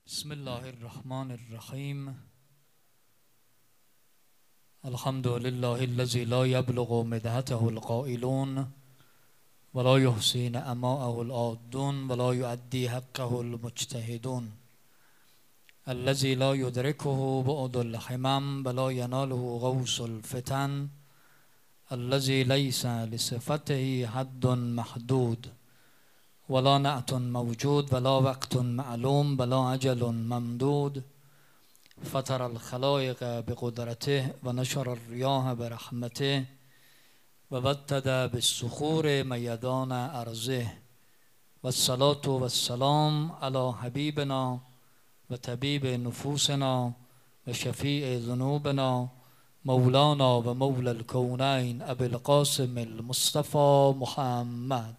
بسم الله الرحمن الرحیم. الحمد لله الذي لا يبلغ مدحته القائلون ولا يحصي نعماءه العادون ولا يؤدي حقه المجتهدون، الذي لا يدركه بعد الحمم ولا يناله غوص الفتن، الذي ليس لصفته حد محدود ولا نعت موجود ولا وقت معلوم ولا أجل ممدود، فطر الخلائق بقدرته ونشر الرياح برحمته وبدد بالصخور ميدان أرضه، والصلاة والسلام على حبيبنا وطبيب نفوسنا وشفيع ذنوبنا مولانا ومولى الكونين أبي القاسم المصطفى محمد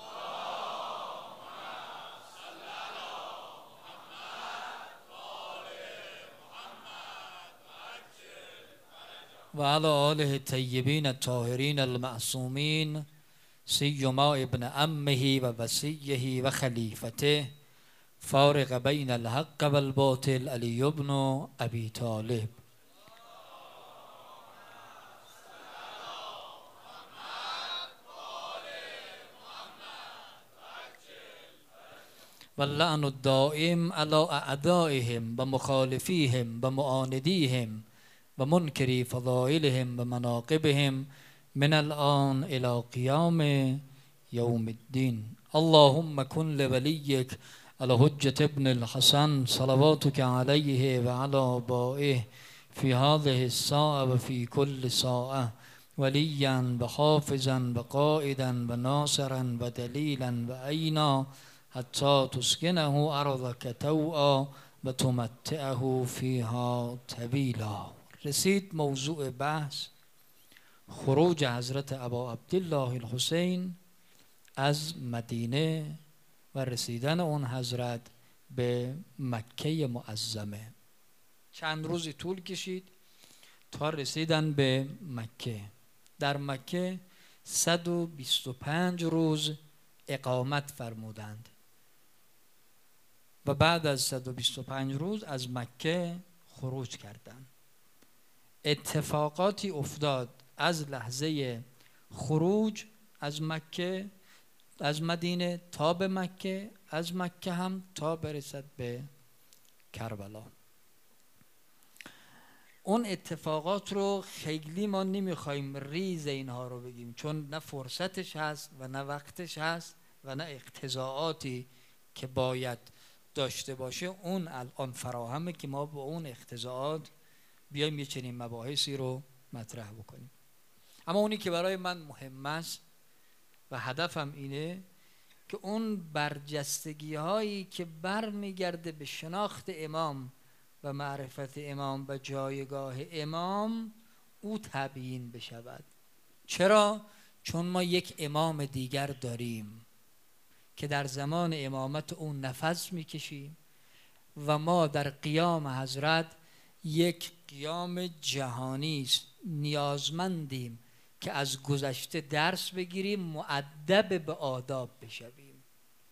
وعلى آله الطيبين الطاهرين المعصومين سيما ابن عمه ووصيه وخليفته فارق بين الحق والباطل علي بن أبي طالب. واللعن الدائم على أعدائهم ومخالفيهم ومعانديهم ومنكري فضائلهم ومناقبهم من الآن إلى قيام يوم الدين. اللهم كن لوليك الحجة ابن الحسن صلواتك عليه وعلى آبائه في هذه الساعة وفي كل ساعة وليا وحافظا وقائدا وناصرا ودليلا وعينا حتى تسكنه أرضك توعا وتمتعه فيها طویلا. رسید موضوع بحث خروج حضرت ابا عبدالله الحسین از مدینه و رسیدن اون حضرت به مکه معظمه. چند روزی طول کشید تا رسیدن به مکه. در مکه 125 روز اقامت فرمودند و بعد از 125 روز از مکه خروج کردند. اتفاقاتی افتاد از لحظه خروج از مکه، از مدینه تا به مکه، از مکه هم تا برسد به کربلا. اون اتفاقات رو خیلی ما نمیخوایم ریز اینها رو بگیم، چون نه فرصتش هست و نه وقتش هست و نه اقتضاعاتی که باید داشته باشه اون الان فراهمه که ما با اون اقتضاعات بیایم یه چنین مباحثی رو مطرح بکنیم. اما اونی که برای من مهم است و هدفم اینه که اون برجستگی هایی که برمیگرده به شناخت امام و معرفت امام و جایگاه امام او تبیین بشود. چرا؟ چون ما یک امام دیگر داریم که در زمان امامت اون نفس میکشیم و ما در قیام حضرت یک قیام جهانی است. نیازمندیم که از گذشته درس بگیریم، مؤدب به آداب بشویم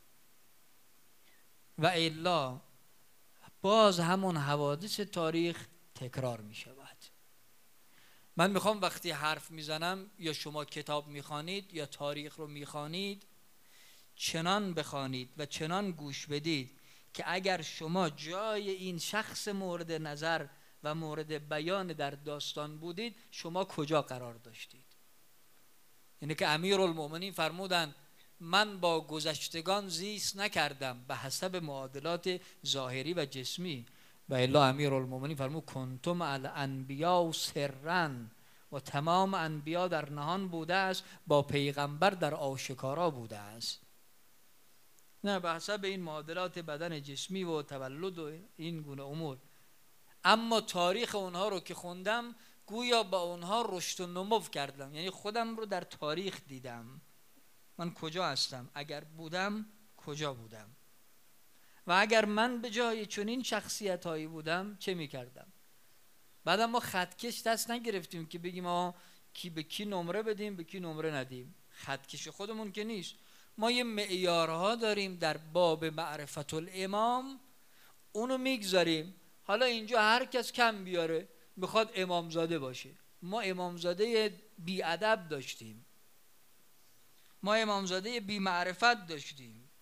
و الا باز همون حوادث تاریخ تکرار می شود. من میخوام وقتی حرف میزنم یا شما کتاب میخوانید یا تاریخ رو میخوانید چنان بخوانید و چنان گوش بدید که اگر شما جای این شخص مورد نظر و مورد بیان در داستان بودید شما کجا قرار داشتید. یعنی که امیرالمؤمنین فرمودند من با گذشتگان زیست نکردم به حسب معادلات ظاهری و جسمی و الا امیرالمؤمنین فرمود کنتم الانبیاء سرا و تمام انبیا در نهان بوده است، با پیغمبر در آشکارا بوده است. نه به حسب این معادلات بدن جسمی و تولد و این گونه امور. اما تاریخ اونها رو که خوندم گویا با اونها رشد و نمو کردم، یعنی خودم رو در تاریخ دیدم. من کجا هستم؟ اگر بودم کجا بودم؟ و اگر من به جای چنین شخصیت هایی بودم چه می کردم؟ بعد ما خطکش دست نگرفتیم که بگیم آه کی به کی نمره بدیم به کی نمره ندیم. خطکش خودمون که نیست. ما یه معیارها داریم در باب معرفت الامام اونو میگذاریم. حالا اینجا هر کس کم بیاره میخواد امامزاده باشه. ما امامزاده بی ادب داشتیم، ما امامزاده بی معرفت داشتیم.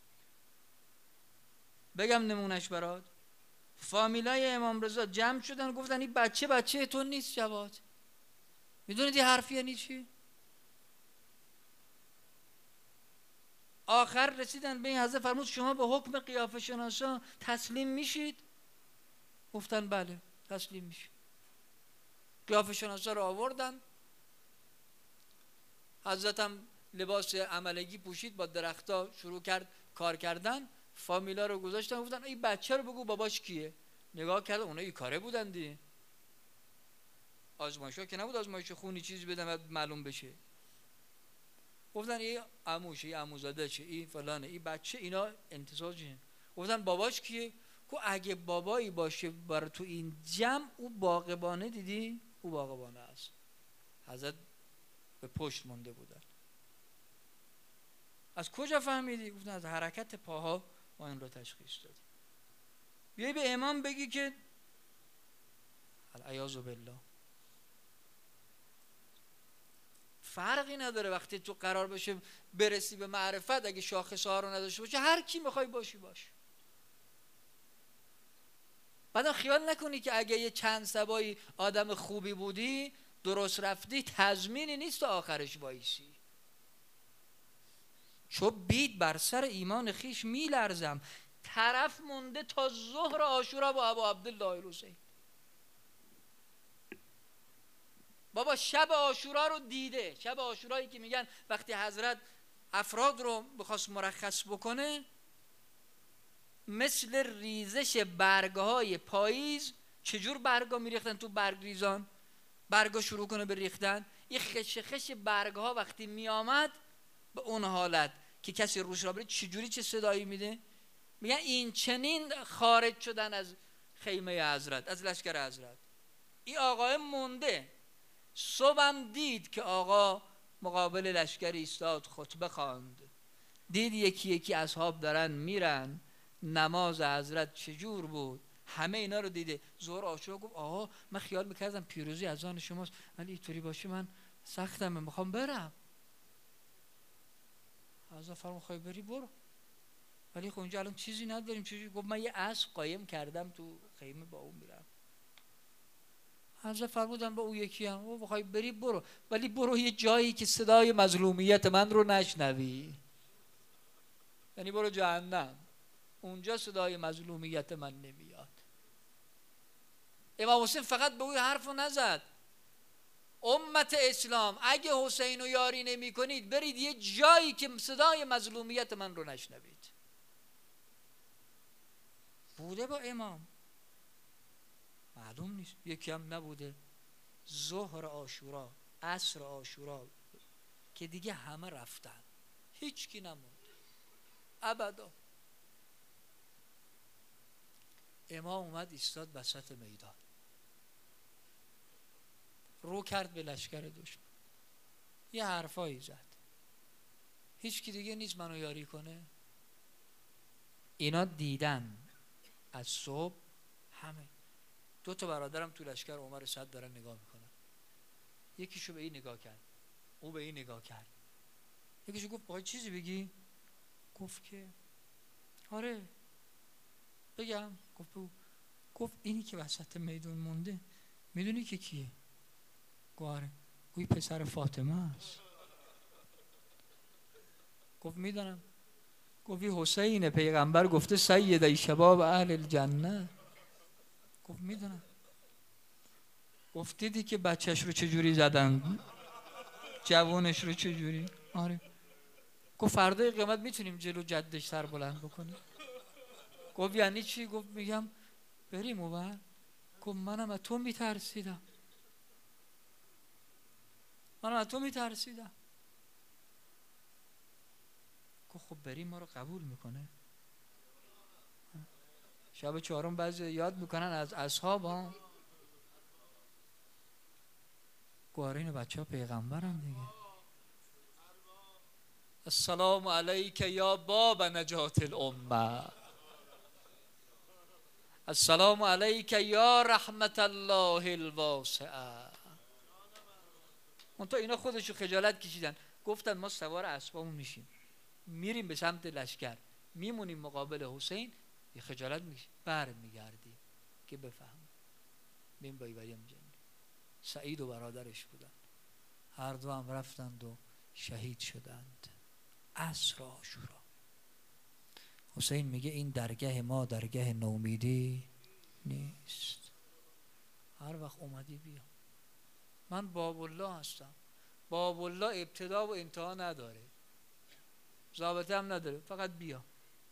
بگم نمونش برات. فامیلای امام رضا جمع شدن گفتن این بچه تو نیست جواد. میدونید این حرف یعنی چی؟ آخر رسیدن به این حضرت فرمود شما به حکم قیافه شناسا تسلیم میشید؟ گفتن بله تسلیم میشید. قیافه شناسا رو آوردن، حضرت هم لباس عملگی پوشید، با درختا شروع کرد کار کردن. فامیلا رو گذاشتن گفتن این بچه رو بگو باباش کیه. نگاه کردن اونا این کاره بودن دیگه، آزمایشا که نبود آزمایش خونی چیزی بدن معلوم بشه. گفتن این عموشه، این عموزاده چه، این فلانه، این بچه، اینا انتساجه. گفتن باباش کیه؟ کو اگه بابایی باشه برای تو این جمع او باغبانه، دیدی او باغبانه است. حضرت به پشت مونده بودن. از کجا فهمیدی؟ گفتن از حرکت پاها ما این رو تشخیص دادیم. بیایی به امام بگی که العیاذ بالله. فرقی نداره وقتی تو قرار بشه برسی به معرفت، اگه شاخص ها رو نداشته باشه هر کی میخوای باشی باش. بعدم خیال نکنی که اگه یه چند سبایی آدم خوبی بودی درست رفتی تضمینی نیست تا آخرش وایسی. چو بید بر سر ایمان خیش میلرزم، طرف مونده تا ظهر عاشورا با ابا عبدالله الحسین. بابا شب عاشورا رو دیده. شب عاشورایی که میگن وقتی حضرت افراد رو بخواست مرخص بکنه، مثل ریزش برگهای پاییز، چجور برگا میریختن تو برگ ریزان، برگا شروع کنه به ریختن، این خش برگها وقتی میامد به اون حالت که کسی روش را بره چجوری چه صدایی میده. میگن این چنین خارج شدن از خیمه حضرت، از لشکر حضرت. این آقای مونده. صبحم دید که آقا مقابل لشکر ایستاد، خطبه خواند، دید یکی یکی اصحاب دارن میرن، نماز حضرت چجور بود، همه اینا رو دیده. ظهر عاشورا گفت آقا من خیال میکردم پیروزی از آن شماست، ولی اینطوری باشه من سختمه میخوام برم. حضرت فرمود خواهی بری برو، ولی خب اونجا الان چیزی نداریم. چجوری؟ گفت من یه اسب قایم کردم تو خیمه با اون میرم. حضرت فرمودن به او یکی هم او بخوای بری برو، ولی برو یه جایی که صدای مظلومیت من رو نشنوی. یعنی برو جهنم، اونجا صدای مظلومیت من نمیاد. امام حسین فقط به او حرف رو نزد. امت اسلام اگه حسین رو یاری نمی کنید برید یه جایی که صدای مظلومیت من رو نشنوید. بوده با امام؟ معلوم نیست، یکی هم نبوده. ظهر عاشورا، عصر عاشورا که دیگه همه رفتن، هیچ کی نموند ابدا. امام اومد ایستاد وسط میدان، رو کرد به لشکر دشمن، یه حرفایی زد. هیچ کی دیگه نیست منو یاری کنه. اینا دیدن از صبح همه. دو تا برادرم تو لشکر عمر صد دارن نگاه میکنن. یکیشو به این نگاه کرد، او به این نگاه کرد. یکیشو گفت باید چیزی بگی؟ گفت که آره بگم. گفت اینی که وسط میدون مونده میدونی که کیه؟ گفت آره. گوی پسر فاطمه است. گفت میدونم. گفت حسین پیغمبر گفته سید شباب اهل الجنه. گفت میدونم. گفت دیدی که بچهش رو چجوری زدن، جوانش رو چجوری؟ آره. گفت فردای قیامت میتونیم جلو جدش سر بلند بکنیم؟ گفت یعنی چی؟ گفت میگم بریم اونور. گفت منم از تو میترسیدم، منم از تو میترسیدم. گفت خب بریم ما رو قبول میکنه؟ شب چهارم بعضی یاد میکنن از اصحاب ها. گواره این بچه ها پیغمبرم دیگه. السلام علیک یا باب نجات الامه. السلام علیک یا رحمت الله الواسعه. منتها اینا خودشو خجالت کشیدن، گفتن ما سوار اسبامون میشیم میریم به سمت لشکر، میمونیم مقابل حسین، یه خجالت میکشیم، برمیگردیم که بفهم. بیم با ایوریم جنگ. سعید و برادرش بودن، هر دو هم رفتند و شهید شدند عصر عاشورا. حسین میگه این درگاه ما درگاه نومیدی نیست، هر وقت اومدی بیا. من باب الله هستم، باب الله ابتدا و انتها نداره، ضابطه هم نداره، فقط بیا.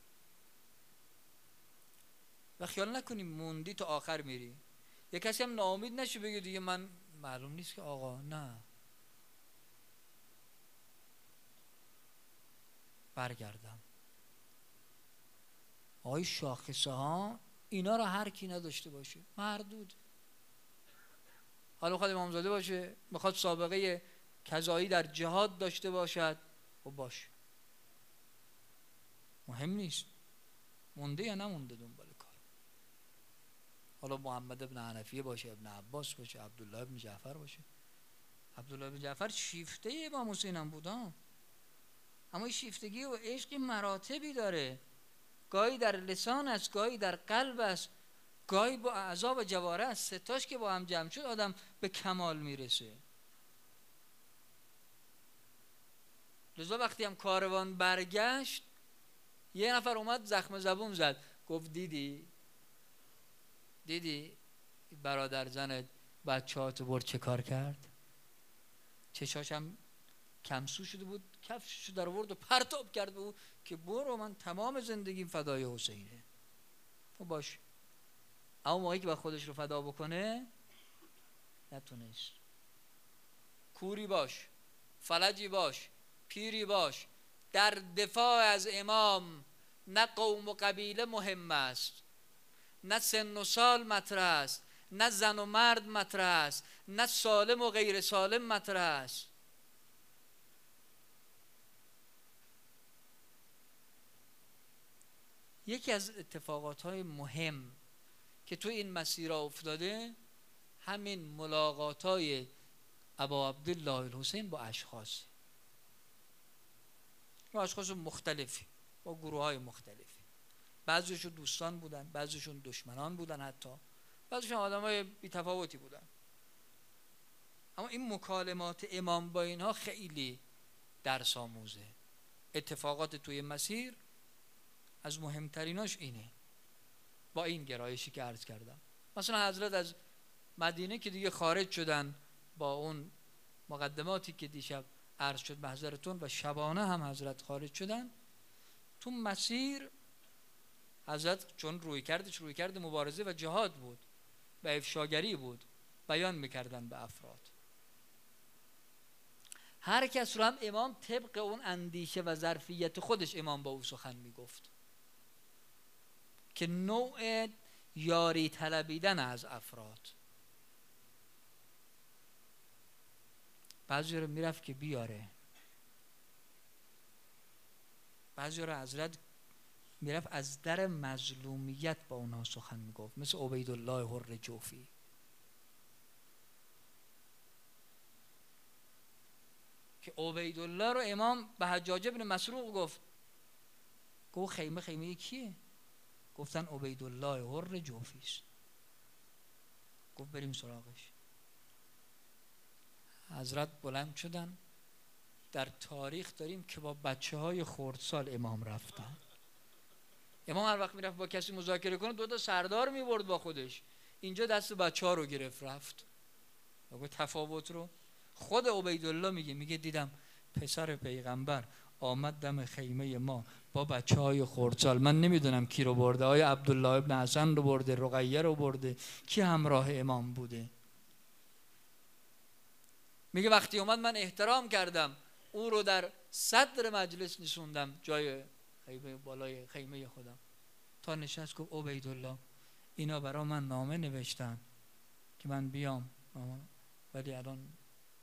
و خیال نکنیم موندی تا آخر میری. یه کسی هم ناامید نشه بگه دیگه من معلوم نیست که آقا، نه، برگردم. آقای شاخصه ها اینا رو هر کی نداشته باشه مردود. حالا میخواد امامزاده باشه، میخواد سابقه کذایی در جهاد داشته باشد، خب باشه، مهم نیست مونده یا نمونده دنبال کار. حالا محمد ابن حنفیه باشه، ابن عباس باشه، عبدالله ابن جعفر باشه. عبدالله ابن جعفر شیفته امام حسین هم بود، اما این شیفتگی و عشق مراتبی داره، گاهی در لسان است، گاهی در قلب است، گاهی با اعضا و جواره است. ستاش که با هم جمع شد آدم به کمال میرسه. لذا وقتی هم کاروان برگشت، یه نفر اومد زخم زبون زد، گفت دیدی برادر زنت بچه‌هاتو برد چه کار کرد؟ چشاش هم کمسو شده بود، کفششو در آورد و پرتاب کرد به او که برو، من تمام زندگیم فدای حسینه. خب باش، اما موقعی که با خودش رو فدا بکنه نتونست. کوری باش، فلجی باش، پیری باش، در دفاع از امام نه قوم و قبیله مهم است، نه سن و سال مطرح است، نه زن و مرد مطرح است، نه سالم و غیر سالم مطرح است. یکی از اتفاقاتهای مهم که تو این مسیر افتاده همین ملاقاتهای ابا عبدالله الحسین با اشخاص مختلفی، با گروه های مختلفی. بعضیشون دوستان بودن، بعضیشون دشمنان بودن، حتی بعضیشون آدم های بی‌تفاوتی بودن. اما این مکالمات امام با اینها خیلی درس آموزه. اتفاقات توی مسیر از مهمتریناش اینه، با این گرایشی که عرض کردم. مثلا حضرت از مدینه که دیگه خارج شدن با اون مقدماتی که دیشب عرض شد محضرتون، و شبانه هم حضرت خارج شدن. تو مسیر حضرت چون روی کرد مبارزه و جهاد بود و افشاگری بود، بیان میکردن به افراد. هر کس رو هم امام طبق اون اندیشه و ظرفیت خودش امام با او سخن میگفت که نوع یاری طلبیدن از افراد. بعضی رو میرفت که بیاره، بعضی رو حضرت میرفت از در مظلومیت با اونها سخن میگفت، مثل عبیدالله حر جوفی. که عبیدالله رو امام به حجاج بن مسروق گفت خیمه کیه؟ گفتن عبیدالله حر جوفی است. گفت بریم سراغش. حضرت بلند شدن. در تاریخ داریم که با بچه‌های خردسال امام رفتن. امام هر وقت میرفت با کسی مذاکره کنه 2 تا سردار میبرد با خودش، اینجا دست بچه‌ها رو گرفت رفت. بگو تفاوت رو. خود عبیدالله میگه دیدم پسر پیغمبر آمد دم خیمه ما با بچه‌های خردسال، من نمیدونم کی رو برده، آیا عبدالله ابن حسن رو برده، رقیه رو برده، کی همراه امام بوده. میگه وقتی اومد من احترام کردم، او رو در صدر مجلس نشوندم جای خیمه، بالای خیمه خودم، تا نشست. گفت عبیدالله اینا برا من نامه نوشتن که من بیام، ولی الان.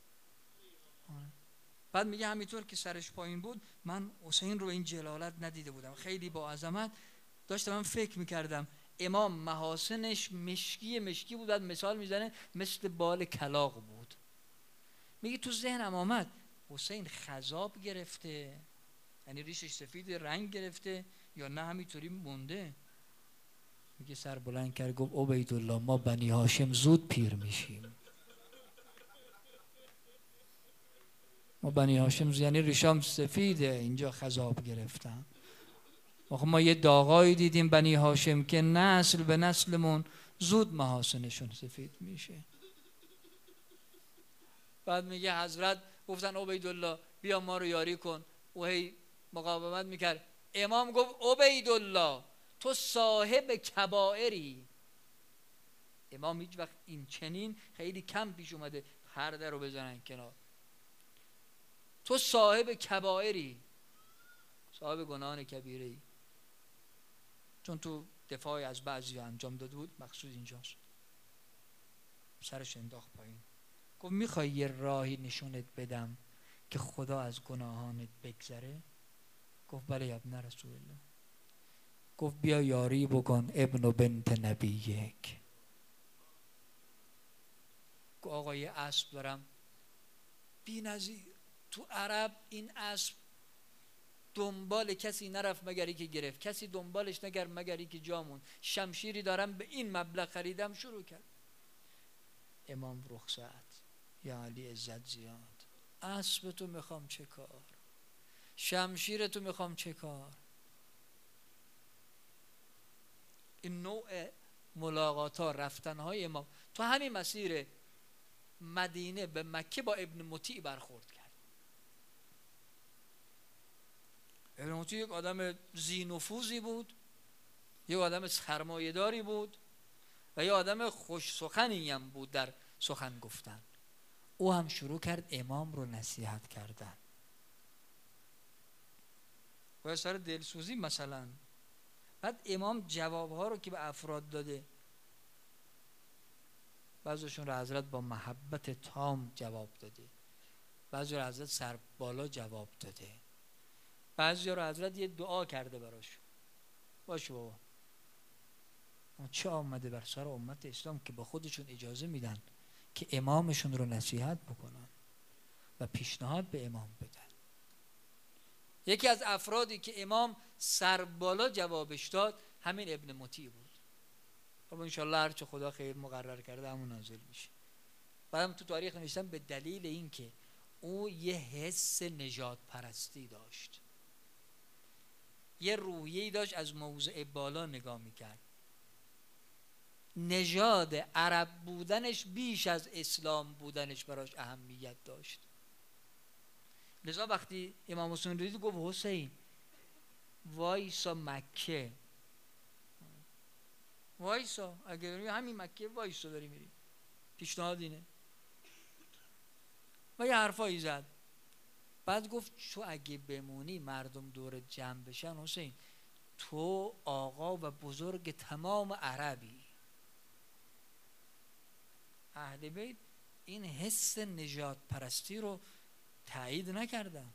بعد میگه همینطور که سرش پایین بود، من حسین رو این جلالت ندیده بودم، خیلی با عظمت داشتم من فکر میکردم امام محاسنش مشکی بود. بعد مثال میزنه مثل بال کلاغ بود. میگه تو ذهنم آمد حسین خضاب گرفته، یعنی ریشش سفید رنگ گرفته، یا نه همینطوری مونده. میگه سر بلند کرد گفت عبیدالله ما بنی هاشم زود پیر میشیم. ما بنی هاشم یعنی ریشام سفیده، اینجا خضاب گرفتم. ما یه داغایی دیدیم بنی هاشم که نسل به نسلمون زود محاسنشون سفید میشه. بعد میگه حضرت گفتن عبیدالله بیا ما رو یاری کن، و هی مقاومت میکرد. امام گفت عبیدالله تو صاحب کبائری. امام هیچ وقت این چنین خیلی کم پیش اومده پرده رو بزنن کنار. تو صاحب کبائری، صاحب گناهان کبیره‌ای. چون تو دفاعی از بعضی انجام داده بود، مقصود اینجاست. سرش انداخت پایین، گفت میخوای یه راهی نشونت بدم که خدا از گناهانت بگذره؟ گفت بله یا ابن رسول الله. گفت بیا یاری بکن ابن و بنت نبیک. گفت آقا یه اسب دارم بی‌نظیر، تو عرب این اسب دنبال کسی نرفت مگری که گرفت، کسی دنبالش نگرد مگری که جامون، شمشیری دارم به این مبلغ خریدم. شروع کرد. امام رخصت، یا علی عزت زیاد، اسب تو میخوام چه کار، شمشیر تو میخوام چه کار. این نوع ملاقات ها، رفتن های امام تو همین مسیر مدینه به مکه با ابن مطیع برخورد کرد. ابن مطیع یک آدم ذی نفوذی بود، یک آدم سرمایه‌داری بود و یک آدم خوش سخنی هم بود در سخن گفتن. او هم شروع کرد امام رو نصیحت کردن و سر دلسوزی مثلا. بعد امام جوابها رو که به افراد داده، بعضیشون رو حضرت با محبت تام جواب داده، بعضی رو حضرت سر بالا جواب داده، بعضی رو حضرت یه دعا کرده براش. باشه بابا، چه آمده بر سر امت اسلام که با خودشون اجازه میدن که امامشون رو نصیحت بکنن و پیشنهاد به امام بدن. یکی از افرادی که امام سر بالا جوابش داد همین ابن مطیع بود. خب انشالله هرچه خدا خیر مقرر کرده همون نازل میشه. بعدم تو تاریخ نوشتم به دلیل این که او یه حس نجات پرستی داشت، یه روحیه‌ای داشت، از موضع بالا نگاه میکرد. نژاد عرب بودنش بیش از اسلام بودنش براش اهمیت داشت. لذا وقتی امام حسین دید گفت حسین وایسا مکه، وایسا، اگه داری همین مکه وایسا، داری میری، پیشنهاد اینه. و یه حرفایی زد. بعد گفت تو اگه بمونی مردم دور جمع بشن حسین، تو آقا و بزرگ تمام عربی. اهل بیت این حس نجات پرستی رو تایید نکردن.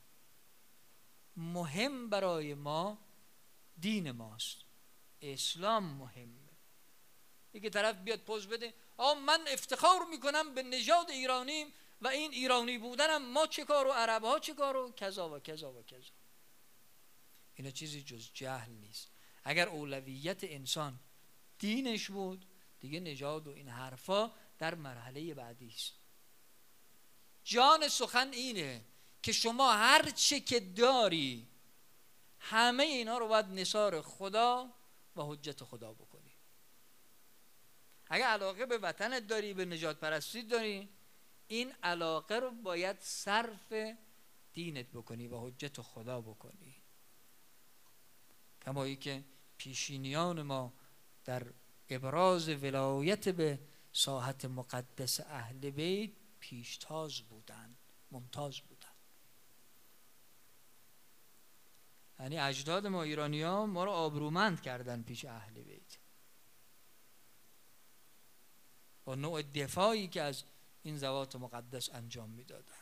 مهم برای ما دین ماست، اسلام مهمه. یکی طرف بیاد پوز بده آقا من افتخار میکنم به نژاد ایرانیم و این ایرانی بودنم، ما چه کار و عرب ها چه کار و کذا و کذا و کذا. اینا چیزی جز جهل نیست. اگر اولویت انسان دینش بود دیگه نژاد و این حرفا در مرحله بعدی است. جان سخن اینه که شما هر چه که داری همه اینا رو باید نثار خدا و حجت خدا بکنی. اگر علاقه به وطنت داری، به نجات پرستی داری، این علاقه رو باید صرف دینت بکنی و حجت خدا بکنی. کمایی که پیشینیان ما در ابراز ولایت به ساحت مقدس اهل بیت پیشتاز بودن، ممتاز بودن. یعنی اجداد ما ایرانی ها ما رو آبرومند کردن پیش اهل بیت با نوع دفاعی که از این ذوات مقدس انجام میدادن.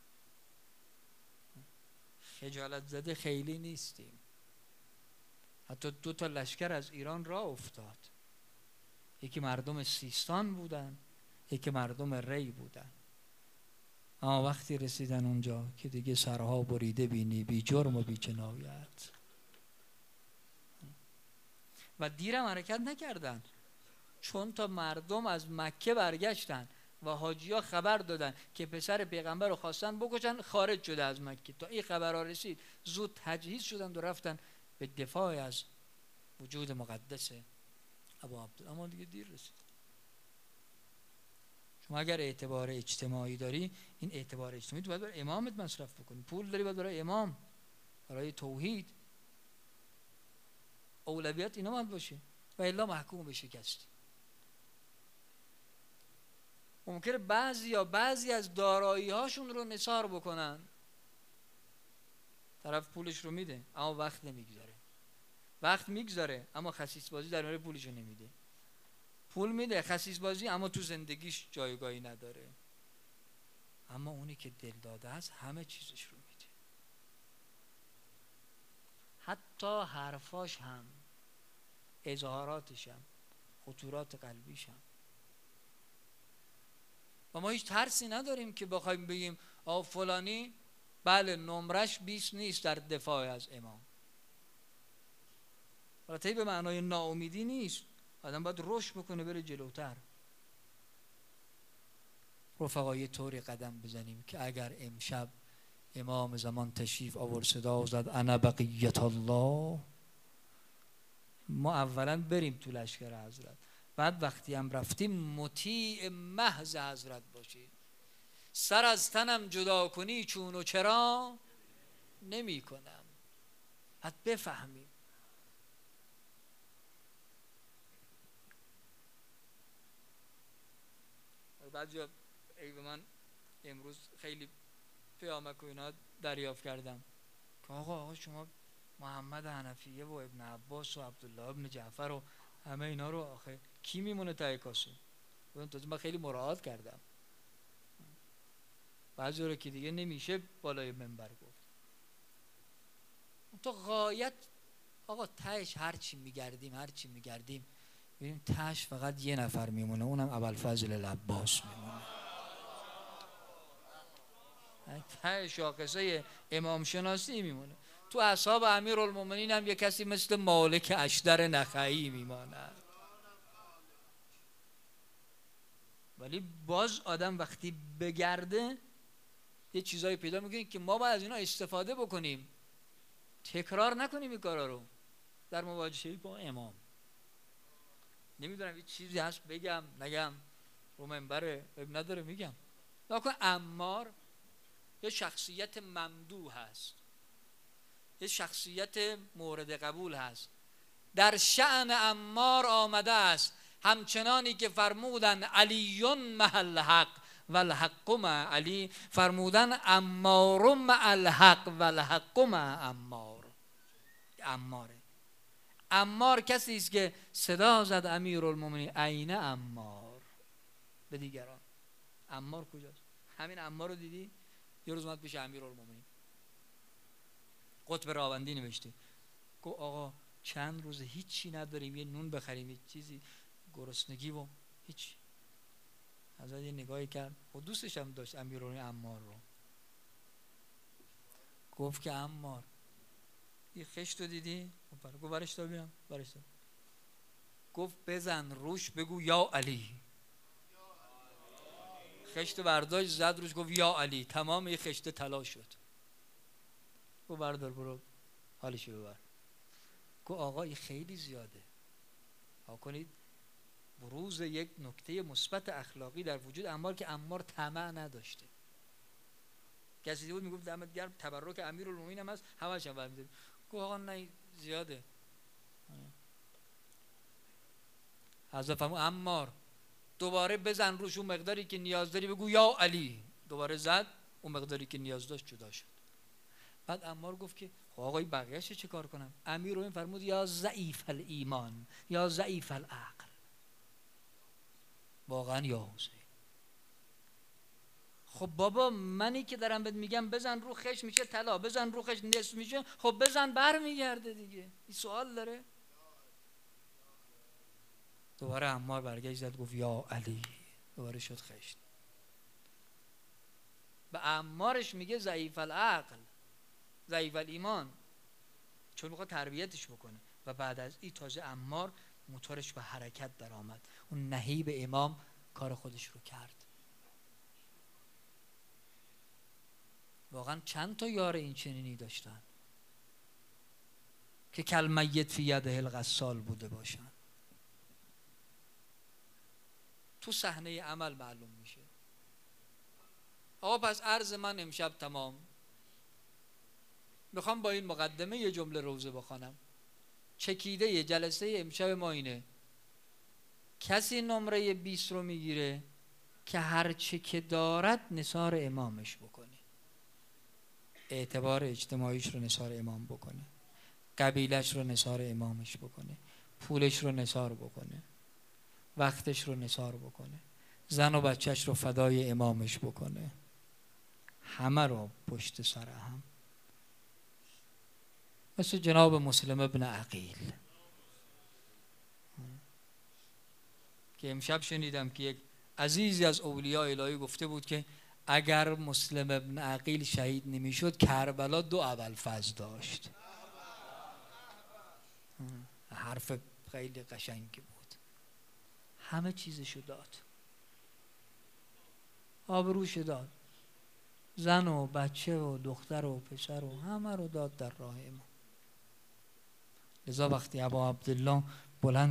خجالت زده خیلی نیستیم. حتی 2 تا لشکر از ایران راه افتاد. یکی مردم سیستان بودن، یکی مردم ری بودن. اما وقتی رسیدن اونجا که دیگه سرها بریده بینی، بی جرم و بی جنایت، و دیرم حرکت نکردن، چون تا مردم از مکه برگشتن و حاجی‌ها خبر دادن که پسر پیغمبر رو خواستن بکشن، خارج شده از مکه. تا این خبرها رسید زود تجهیز شدن و رفتن به دفاع از وجود مقدس ابو عبدالله. اما دیگه دیر رسید. شما اگر اعتبار اجتماعی داری، این اعتبار اجتماعی تو باید برای امامت مصرف بکنی. پول داری باید برای امام، برای توحید، اولویت اینا باید باشه، و الا محکوم به شکستی. ممکنه بعضی از دارایی هاشون رو نثار بکنن، طرف پولش رو میده اما وقت نمیگذاره، وقت میگذاره اما خسیس بازی در مورد پولش رو نمیده، پول میده خسیس بازی اما تو زندگیش جایگاهی نداره. اما اونی که دل داده است همه چیزش رو میده، حتی حرفاش هم، اظهاراتش هم، خطورات قلبیش هم. و ما هیچ ترسی نداریم که بخوایم بگیم فلانی بله نمرش 20 نیست در دفاع از امام. البته به معنای ناامیدی نیست، آدم باید رشد بکنه بره جلوتر. رفقای طوری قدم بزنیم که اگر امشب امام زمان تشریف آورد صدا زد انا بقیت الله، ما اولا بریم تو لشکر حضرت، بعد وقتی هم رفتیم مطیع محض حضرت باشید. سر از تنم جدا کنی چون و چرا نمی کنم. حد بفهمیم. بعضی ای به من امروز خیلی پیامک و اینا دریافت کردم که آقا شما محمد حنفیه و ابن عباس و عبدالله ابن جعفر و همه اینا رو آخه کی میمونه ته کاسه؟ من خیلی مراعات کردم، بعضی رو که دیگه نمیشه بالای منبر گفت. تو غایت آقا تهش هرچی میگردیم ببینیم تهش فقط یه نفر میمونه، اونم ابوالفضل العباس میمونه. ته شاخصه امام شناسی میمونه. تو اصحاب امیرالمومنین هم یه کسی مثل مالک اشتر نخعی میماند. ولی باز آدم وقتی بگرده یه چیزایی پیدا میکنه که ما باید از اینا استفاده بکنیم، تکرار نکنیم این کارا رو در مواجهه با امام. نمیدونم یه چیزی هست بگم نگم، رو منبره نداره میگم. نکن عمار یه شخصیت ممدوح هست، یه شخصیت مورد قبول هست. در شأن عمار آمده است همچنانی که فرمودن علی محل حق و الحق مع علی، فرمودن عمار مع الحق و الحق مع عمار. عمار کسی است که صدا زد امیرالمومنین عین عمار به دیگران. عمار کجاست؟ همین عمار رو دیدی؟ یه روز اومد پیش امیرالمومنین، قطب راوندی نوشته، گفت آقا چند روز هیچی نداریم، یه نون بخریم، یه چیزی، گرسنگی و هیچ. حضرت یه نگاهی کرد و دوستش هم داشت امیرالمومنین عمار رو، گفت که عمار یه خشت رو دیدی؟ گفت برش تا ببینم. برش تا. گفت بزن روش بگو یا علی. خشت برداشت زد روش گفت یا علی، تمام یه خشت طلا شد. گفت بردار برو حالشو ببر. گفت آقا این خیلی زیاده. ها کنید بروز یک نکته مثبت اخلاقی در وجود عمار که عمار طمع نداشته. کسی بود میگفت دمت گرم تبرک امیرالمومنین هم هست همش هم برمی‌داره. گفت آقا نه زیاده. حضرت فرمود عمار دوباره بزن روش اون مقداری که نیاز داری بگو یا علی. دوباره زد اون مقداری که نیاز داشت جدا شد. بعد عمار گفت که خب آقا این بقیه‌اش چه کار کنم؟ امیرالمومنین فرمود یا ضعیف الایمان یا ضعیف العقل. واقعا یا حسین. خب بابا منی که دارم بهت میگم بزن رو خش میشه طلا، بزن رو خش نصف میشه، خب بزن برمیگرده دیگه. این سوال داره؟ دوباره عمار برگشت زد گفت یا علی، دوباره شد خشت. به عمارش میگه ضعیف العقل، ضعیف الایمان، چون میخواد تربیتش بکنه. و بعد از این تازه عمار موتورش به حرکت در آمد. اون نهیب امام کار خودش رو کرد. واقعا چند تا یار این چنینی داشتن که کالمیت فی یده الغسال بوده باشن. تو صحنه عمل معلوم میشه. آقا پس عرض من امشب تمام. میخوام با این مقدمه یه جمله روزه بخوانم. چکیده جلسه امشب ما اینه: کسی نمره 20 رو میگیره که هر چه که دارد نثار امامش بکنه. اعتبار اجتماعیش رو نثار امام بکنه، قبیلش رو نثار امامش بکنه، پولش رو نثار بکنه، وقتش رو نثار بکنه، زن و بچهش رو فدای امامش بکنه، همه رو پشت سر هم. مثل جناب مسلم ابن عقیل که امشب شنیدم که یک عزیزی از اولیاء الهی گفته بود که اگر مسلم ابن عقیل شهید نمیشد کربلا 2 ابوالفضل داشت. حرف خیلی قشنگی بود. همه چیزشو داد، آبروشو داد، زن و بچه و دختر و پسر و همه رو داد در راه امام. لذا وقتی ابا عبدالله بلند